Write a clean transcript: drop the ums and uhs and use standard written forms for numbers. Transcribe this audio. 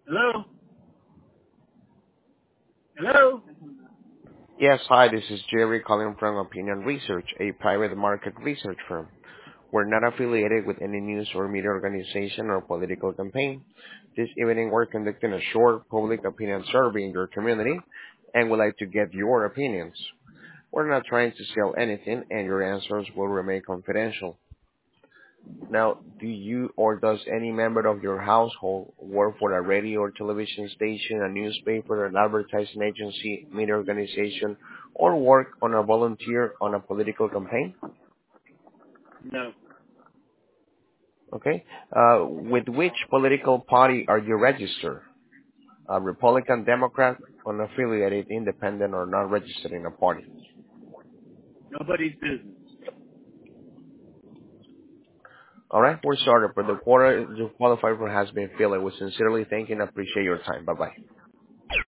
Hello? Hello? Yes, hi, this is Jerry calling from Opinion Research, a private market research firm. We're not affiliated with any news or media organization or political campaign. This evening we're conducting a short public opinion survey in your community and would like to get your opinions. We're not trying to sell anything and your answers will remain confidential. Now, do you or does any member of your household work for a radio or television station, a newspaper, an advertising agency, media organization, or work on a volunteer on a political campaign? No. Okay. With which political party are you registered? A Republican, Democrat, unaffiliated, independent, or not registered in a party? Nobody's business. All right, we're sorry, but the quota you qualify for has been filled. We sincerely thank you and appreciate your time. Bye-bye.